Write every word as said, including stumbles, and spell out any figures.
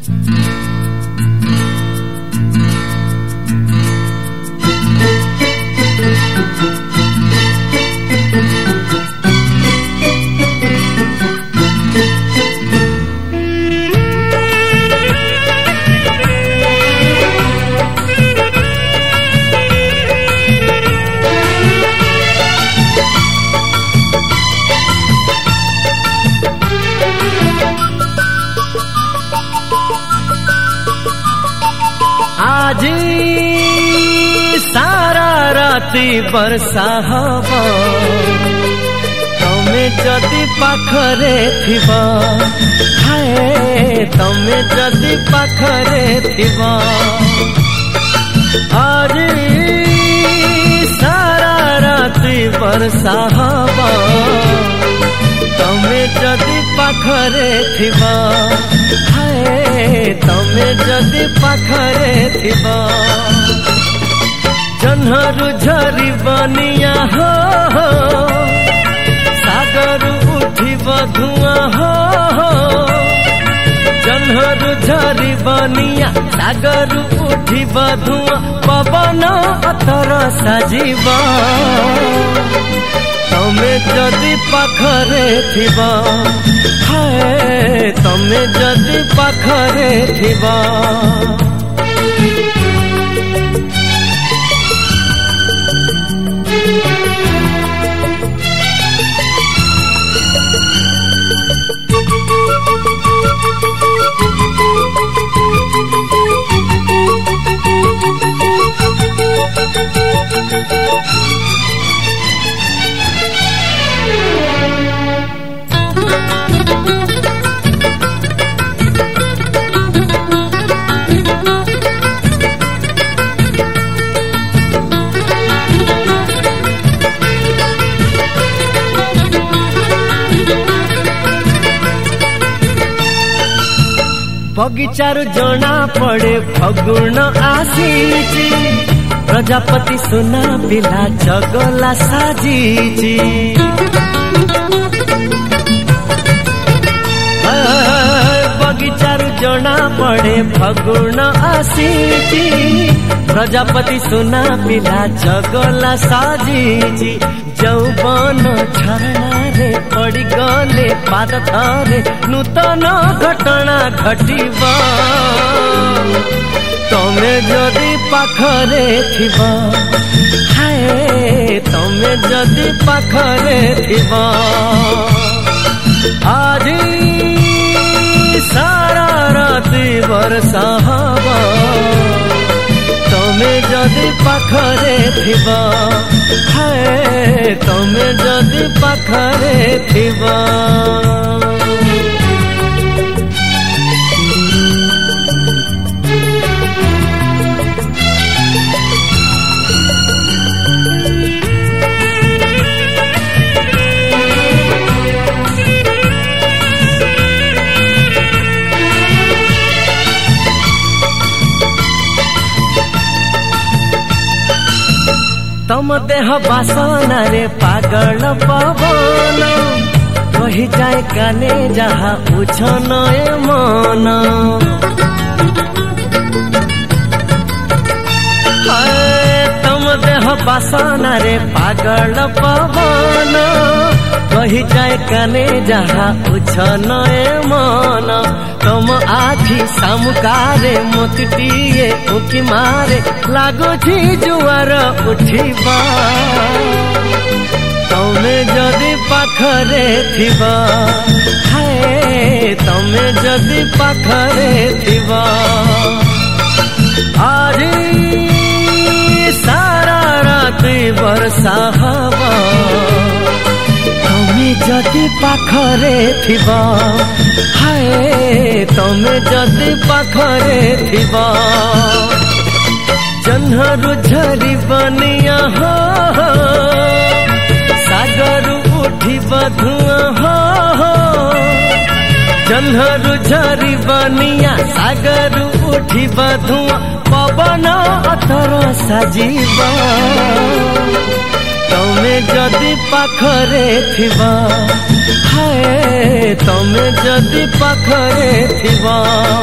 आज सारा राति वर्षा हब तमे जदि पाखरे थिब हाय तमे जदि पाखरे थिब आज सारा राति वर्षा हब तमे जदि पाखरे थिब हाय तमे जदि पाखरे थिब जन्हरु झरी बनिया हो सागर उठिब धुआं हो जन्हरु झरी बनिया सागर उठिब धुआं पवन अतर साजिब तमे जदि पाखरे थिब हाय तमे जदि पाखरे थिब बगीचार जना पड़े फगुण आसीची प्रजापति सुना पिला जगला साजीची बगीचार जना पड़े फगुण आसीची प्रजापति सुना पिला जगला साजीची जौवन झरणारे पड़ी गले पाद थरे नूतन घटना घटिब तमे जदि पाखरे थिब हाय तमे जदि पाखरे थिब आज सारा राति वर्षा हब तमे जदि पाखरे थिब हाय तमे जदि पाखरे थिब तम देह बासना रे पागल पवन कही जाए काने जहा उछन मन तम देह बासना रे पागल पवन कही जाए काने जहा उछन मन तम आखि सामुकारे मोतीटिए उकी मारे लागुछि जुआर उठिबा तमे जदि पाखरे थिब हाय तमे जदि पाखरे थिब आज सारा राति वर्षा हब तमे जदि पाखरे थिब हाय तमे जदि पाखरे थिब जन्हरु झरी बनिया हो सागर उठिब धुआं हो जन्हरु झरी बनिया सागर उठिब धुआं पवन अतर साजिब तमे जदि पाखरे थिब हाय तमे जदि पाखरे थिब।